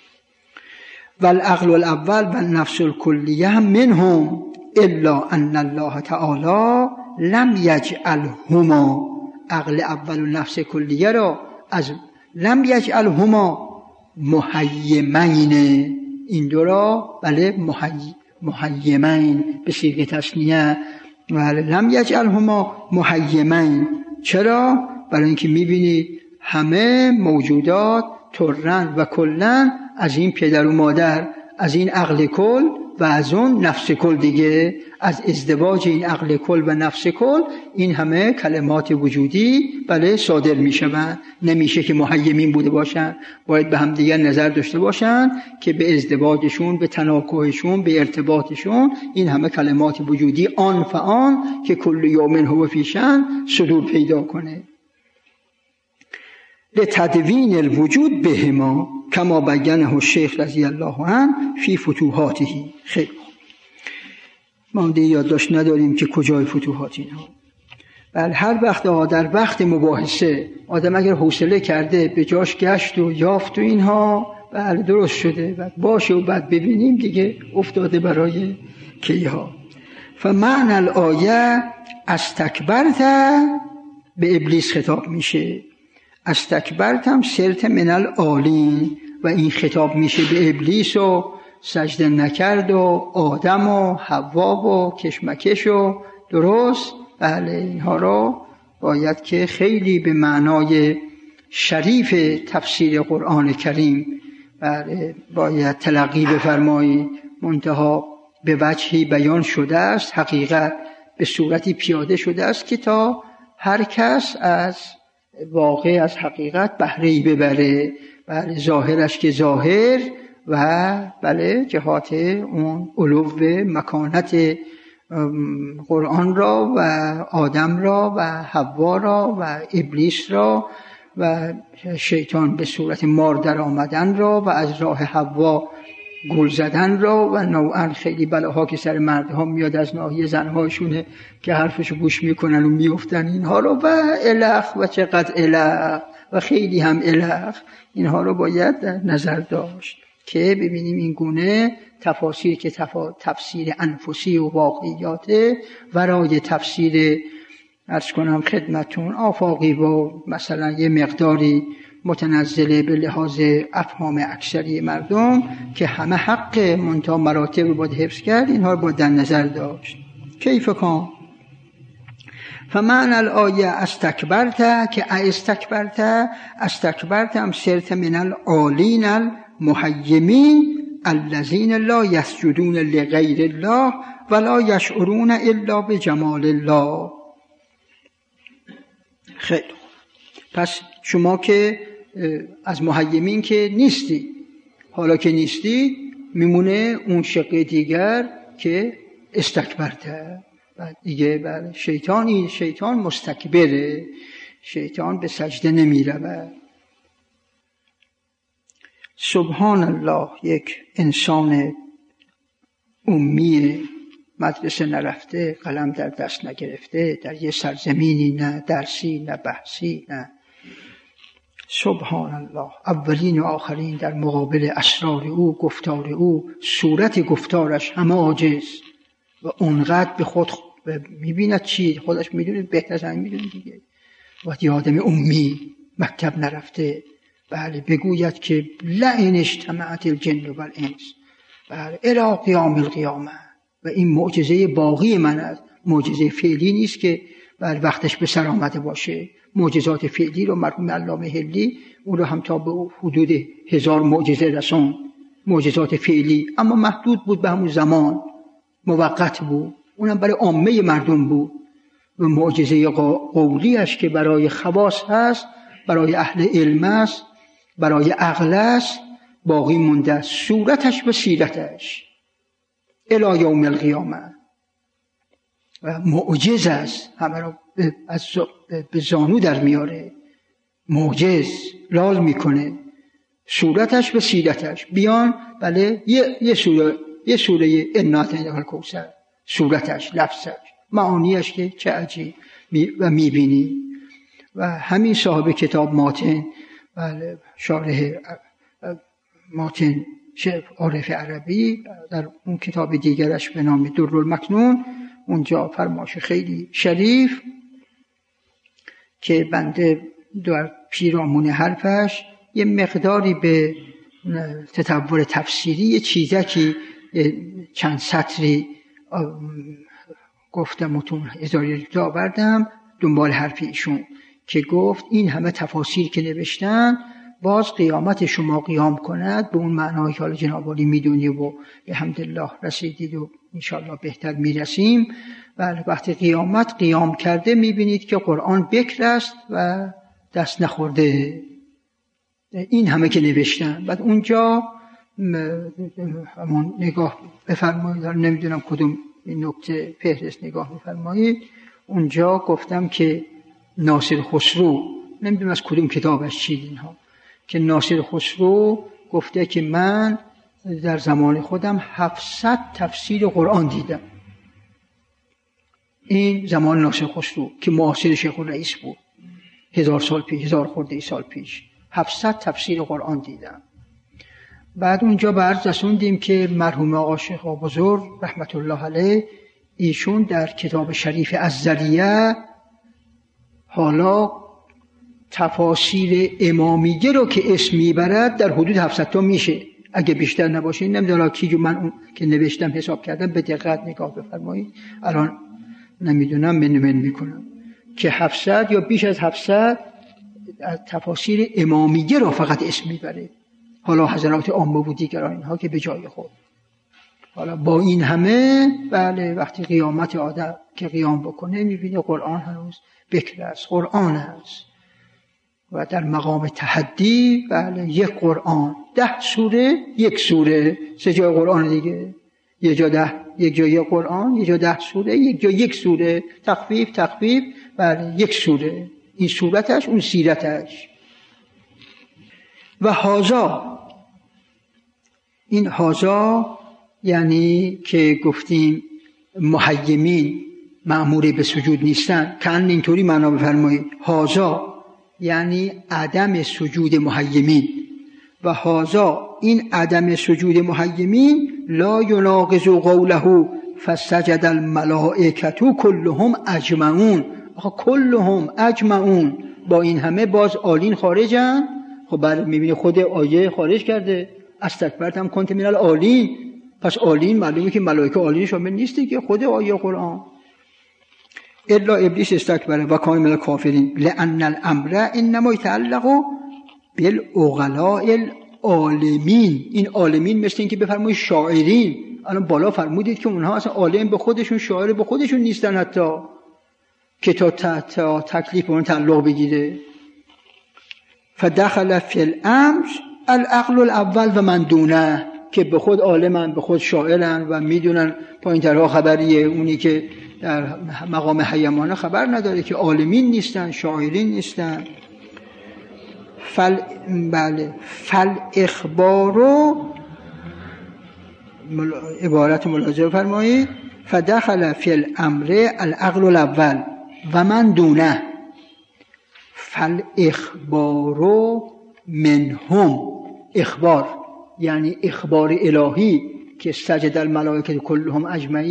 والعقل الاول و النفس الکلیه منهم الا ان الله تعالی لم یجعلهما، عقل اول و نفس کلیه را از لم یجعلهما محیمین، این دو را بله محیمین به صیغه تثنیه، بله لم یجعلهما محیمین. چرا؟ برای اینکه میبینید همه موجودات ترن و کلن از این پدر و مادر، از این عقل کل و از اون نفس کل دیگه، از ازدواج این عقل کل و نفس کل این همه کلمات وجودی بله صادر میشوند. نمیشه که محیمین بوده باشن، باید به هم دیگر نظر داشته باشن که به ازدواجشون، به تناکحشون، به ارتباطشون این همه کلمات وجودی آن فآن که کل یوم هو فی شأن صدور پیدا کنه. لتدوین الوجود بهما کما بیانه الشیخ رضی الله عنه فی فتوحاته. خیلی ما دیگه یادداشت نداریم که کجای فتوحات اینها. بله هر وقت در وقت مباحثه آدم اگر حوصله کرده به جاش گشت و یافت و اینها بله درست شده و باشه و بعد ببینیم دیگه افتاده برای کیها. فمعنی الآیه استکبرت به ابلیس خطاب میشه، استکبرتم سرت من العالین، و این خطاب میشه به ابلیس و سجده نکرد و آدم و حوا و کشمکش و درست. بله اینها رو باید که خیلی به معنای شریف تفسیر قرآن کریم بله باید تلقی بفرمایید. منتها به وجهی بیان شده است، حقیقت به صورتی پیاده شده است که تا هر کس از واقع از حقیقت بهره‌ای ببره. بله ظاهرش که ظاهر و بله جهات اون علو مکانت قرآن را و آدم را و حوا را و ابلیس را و شیطان به صورت مار در آمدن را و از راه حوا گل زدن را و نوعا خیلی بلاها که سر مردها میاد از ناحیه زنهاشونه که حرفشو گوش میکنن و میفتن اینها رو و الخ و چقدر الخ و خیلی هم الخ، اینها رو باید در نظر داشت که ببینیم این گونه تفاسیر که تفسیر انفسی و واقعیاته ورای تفسیر عرض کنم خدمتون آفاقی و مثلا یه مقداری متنزله به لحاظ افهام اکثری مردم که همه حق منتها مراتب رو باید حفظ کرد، اینها رو باید در نظر داشت. کیف کن فمعنی الآیه استکبرت که استکبرت هم سرت من العالین المحیمین الذین لا یسجدون لغیر الله ولا یشعرون الا بجمال الله. خیلی پس شما که از محیمین که نیستی، حالا که نیستی میمونه اون شق دیگر که استکبرته. بعد دیگه بله شیطان مستکبره، شیطان به سجده نمیره. سبحان الله، یک انسان امی مدرسه نرفته، قلم در دست نگرفته، در یه سرزمینی نه درسی نه بحثی نه، سبحان الله، اولین و آخرین در مقابل اسرار او، گفتار او، صورت گفتارش همه عاجز و اونقدر به خود میبیند چی خودش میدونه بهتر از همین میدونه دیگه. وقتی آدم امی مکتب نرفته بله بگوید که لئن اجتمعت الجن والانس بله الی قیام القیامه، و این معجزه باقی من است، معجزه فعلی نیست که بله وقتش به سر آمده باشه. معجزات فعلی رو مرحوم علامه حلی اون رو هم تا به حدود 1000 معجزه رسون، معجزات فعلی، اما محدود بود به همون زمان، موقت بود، اونم برای عامه مردم بود. و معجزه قولیش که برای خواص هست، برای اهل علم است، برای عقل است، باقی مونده، صورتش و سیرتش الی یوم القیامه و معجز است، همه را به زانو در میاره، معجز لال میکنه، صورتش و سیرتش بیان بله یه سوره انا اعطیناک الکوثر، صورتش، لفظش، معانیش که چه عجیب و میبینی. و همین صاحب کتاب ماتن بله شارح ماتن شیخ عارف عربی در اون کتاب دیگرش به نام درالمکنون اونجا فرمایش خیلی شریف که بنده در پیرامون حرفش یه مقداری به تطور تفسیری یه چیزکی چند سطری گفتم و تو ازاری آوردم دنبال حرف ایشون که گفت این همه تفاسیر که نوشتن باز قیامت شما قیام کند به اون معنایی که حالا جناب عالی میدونی و به حمدالله رسیدید و انشاءالله بهتر میرسیم. و وقتی قیامت قیام کرده میبینید که قرآن بکر است و دست نخورده، این همه که نوشتن. بعد اونجا همون نگاه بفرمایید، نمیدونم کدوم این نکته فهرست نگاه بفرمایید، اونجا گفتم که ناصر خسرو، نمیدونم از کدوم کتابش چید اینها، که ناصر خسرو گفته که من در زمان خودم 700 تفسیر قرآن دیدم. این زمان ناصر خسرو که معاصر شیخ الرئیس بود، 1000 سال پیش، 1000 خورده سال پیش 700 تفسیر قرآن دیدم. بعد اونجا برز رسوندیم که مرحوم آقا شیخ بزرگ رحمت الله علیه ایشون در کتاب شریف الزریعه حالا تفاسیر امامیه رو که اسم میبرد در حدود 700 تا میشه، اگه بیشتر نباشه. نمیدونم کی جو من اون که نوشتم حساب کردم، به دقت نگاه بفرمایید، الان نمیدونم من میکنم که 700 یا بیش از 700 از تفاسیر امامیه رو فقط اسم میبره، حالا حضرات عامه و دیگران اینها که به جای خود. حالا با این همه بله وقتی قیامت آدم که قیام بکنه میبینه قرآن هنوز بکر است، قرآن است و در مقام تحدی بله یک قرآن 10 سوره، یک سوره، 3 جای قرآن دیگه، یک جای قرآن، یک جا 10 سوره، یک جا یک سوره، تخفیف بله یک سوره، این صورتش اون سیرتش. و هازا، این هازا یعنی که گفتیم محیمین مأمور به سجود نیستن، کأن اینطوری معنا بفرمایید. هازا یعنی عدم سجود محیمین، و هازا این عدم سجود محیمین لا یناقض قوله فسجد الملائکه کلهم اجمعون. کلهم اجمعون، با این همه باز آلین خارجن. خب بعد میبینی خود آیه خارج کرده، استکبرتم کنت من العالین، پس آلین معلومه که ملائکه آلین شامل نیستی که خود آیه قرآن. الا ابلیس استکبر و کان من الکافرین لان الامر انما يتعلق بالعقلاء العالمین. این عالمین مثل این که بفرمایید شاعرین، الان بالا فرمودید که اونها اصلا عالم به خودشون، شاعر به خودشون نیستن، حتی که تا تکلیف اون تعلق بگیره. فدخل فی الامر العقل الاول و من دونه. که به خود عالمن، به خود شاعرن و میدونن پایین‌ترها خبریه، اونی که در مقام حیمانه خبر نداره که عالمین نیستن، شاعرین نیستن. فل اخبارو عبارت ملاحظه فرمایید فدخل فی الامر العقل الاول و من دونه. فل اخبارو منهم، اخبار یعنی اخبار الهی که سجد الملائکه کلهم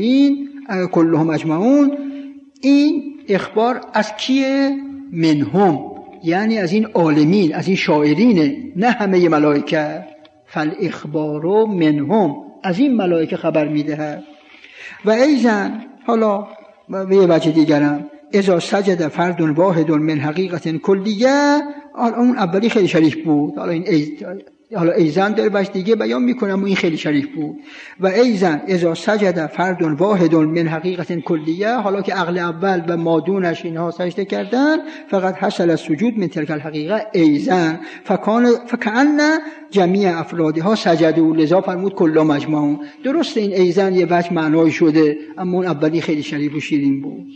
اجمعون، این اخبار از کیه؟ منهم، یعنی از این عالمین، از این شاعرینه، نه همه ملائکه. فالاخبار منهم، از این ملائکه خبر میده. و ایزن، حالا به یه وجه دیگرم، اذا سجد فرد واحد من حقیقت کلیه، اون اولی خیلی شریف بود، حالا ایزن داره وجه دیگه بیان میکنم و این خیلی شریف بود. و ایزن اذا سجد فرد واحد من حقیقت کلیه، حالا که عقل اول و مادونش اینها سجده کردن، فقط حصل السجود من تلك الحقیقه ایزن فکأن جمیع افرادها سجدوا، لذا فرمود کلهم اجمعون. درسته این ایزن یه وجه معنایی شده، اما اون اولی خیلی شریف و شیرین بود.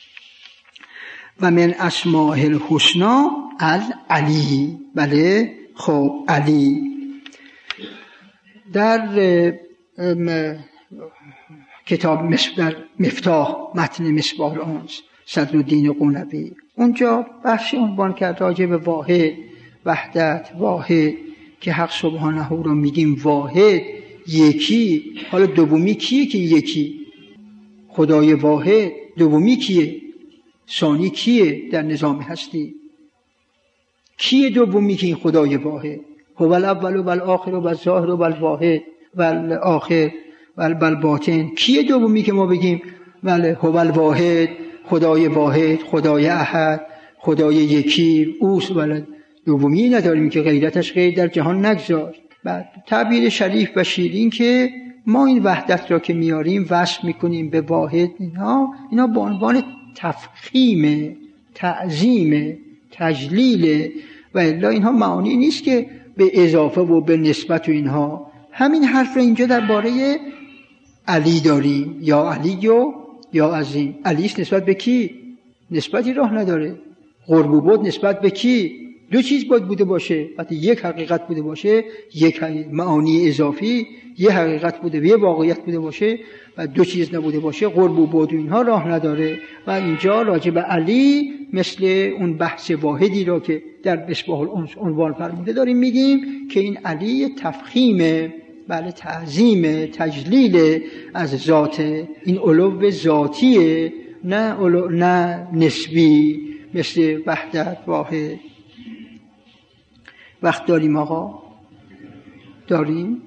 و من اسماء الحسنی العلی، بله خب علی در کتاب در مفتاح متن مصباح الانس صدرالدین قونوی اونجا بحثی عنوان کرد راجع به واحد، وحدت، واحد که حق سبحانه رو میگیم واحد، یکی. حالا دومی کیه که یکی؟ خدای واحد. دومی کیه؟ ثانی کیه در نظام هستی؟ کیه دومی که این خدای واحد؟ هو الاول و الآخر و الظاهر و الواحد و الآخر و الباطن. کیه دومی که ما بگیم بله هو الواحد، خدای واحد، خدای احد، خدای یکی اوست؟ بله دومی نداریم که غیرتش غیر در جهان نگذار. بعد تعبیر شریف و شیرین که ما این وحدت را که میاریم وصف میکنیم به واحد، اینا به عنوان تفخیم، تعظیم، تجلیل و الا اینها معانی نیست که به اضافه و به نسبت و اینها. همین حرف را اینجا درباره علی داریم، یا علی و یا عظیم. علیش نسبت به کی؟ نسبتی راه نداره. قرب و بعد نسبت به کی؟ دو چیز باید بوده باشه. وقتی یک حقیقت بوده باشه، یک معانی اضافی، یک حقیقت بوده و یک واقعیت بوده باشه و دو چیز نبوده باشه، قرب و بعد اینها راه نداره. و اینجا راجع به علی مثل اون بحث واحدی را که در مصباح الانس عنوان فرموده داریم میگیم که این علی تفخیمه، بله تعظیم، تجلیل از ذات، این علو ذاتیه، نه نسبی مثل وحدت، واحد. وقت داریم آقا؟ داریم؟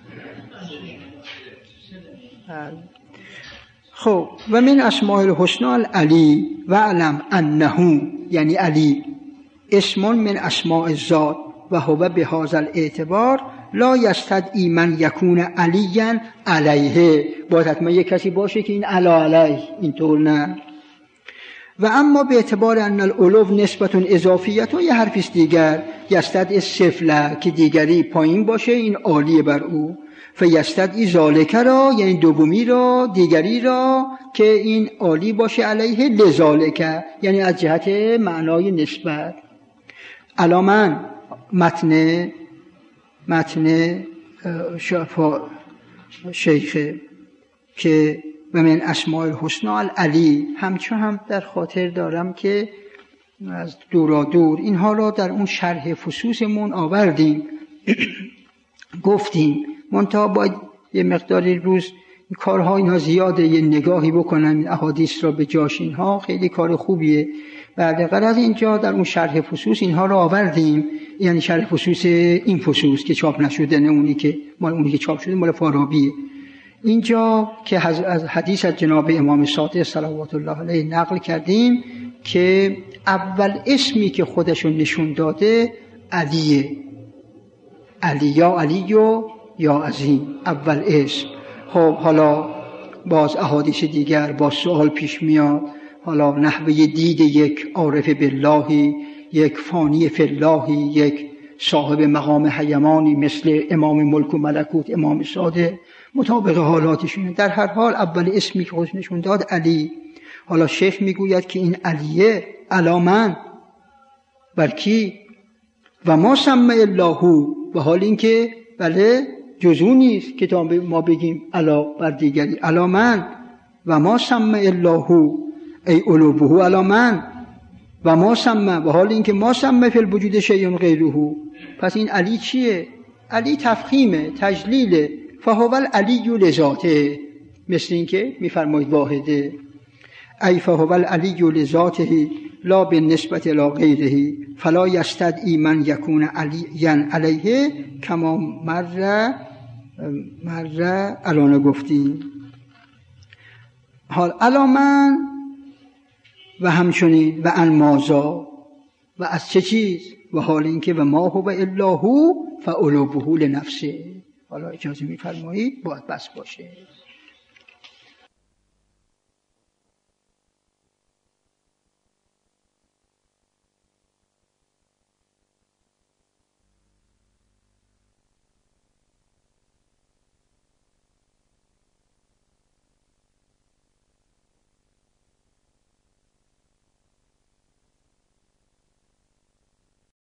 خب و من اسماء الحسنی العلی و علم انه، یعنی علی اسم من اسماء الذات و هو بهذا الاعتبار لا یستدعی من یکون علیا علیه. باید حتما یک کسی باشه که این علیه، اینطور نه. و اما به اعتبار ان العلو نسبت اضافیت و یه حرفیست دیگر، یستدعی السفل که دیگری پایین باشه، این عالیه بر او. فیستدعی ذالک را، یعنی دومی را، دیگری را که این عالی باشه علیه لذالک، یعنی از جهت معنای نسبت. علامن متن شیخ که و من اسماء الحسنی العلی، همچون هم در خاطر دارم که از دورادور اینها را در اون شرح فصوصمون آوردیم گفتیم، منتها باید یه مقداری روز کارها اینها زیاده، یه نگاهی بکنن این احادیث را به جاش، اینها خیلی کار خوبیه. بعد غرض اینجا در اون شرح فصوص اینها را آوردیم، یعنی شرح فصوص این فصوص که چاپ نشده، نه اونی که چاپ شده مال فارابیه. اینجا که از حدیث از جناب امام صادق صلوات الله علیه نقل کردیم که اول اسمی که خودشون نشون داده علیه، علی یا عظیم، اول اسم. خب حالا باز احادیث دیگر با سوال پیش میاد، حالا نحوه دید یک عارف باللهی، یک فانی فی اللهی، یک صاحب مقام حیمانی مثل امام ملک و ملکوت، امام صادق، مطابق حالاتشون. در هر حال اول اسمی که خودش نشون داد علی. حالا شیخ میگوید که این علیه علامن بر کی؟ و ما سمع الله، و حال این که بله جزو نیست که ما بگیم علا بر دیگری، علامن. و ما سمع الله ای علوبه علامن و ما سمع، و حال این که ما سمع فی الوجود شیء غیره. پس این علی چیه؟ علی تفخیمه، تجلیله. فهو العلی لذاته، مثل این که میفرمایید واحده، ای فهو العلی لذاته لا بالنسبت الی غیره فلا یستدعی من یکون علیا علیه کما مر الان گفتیم. حال علامن و همچنین و انمازا، و از چه چیز؟ و حال این که و ما هو الا هو فعلوبه لنفسه. حالا اجازه میفرمایید باید بس باشه.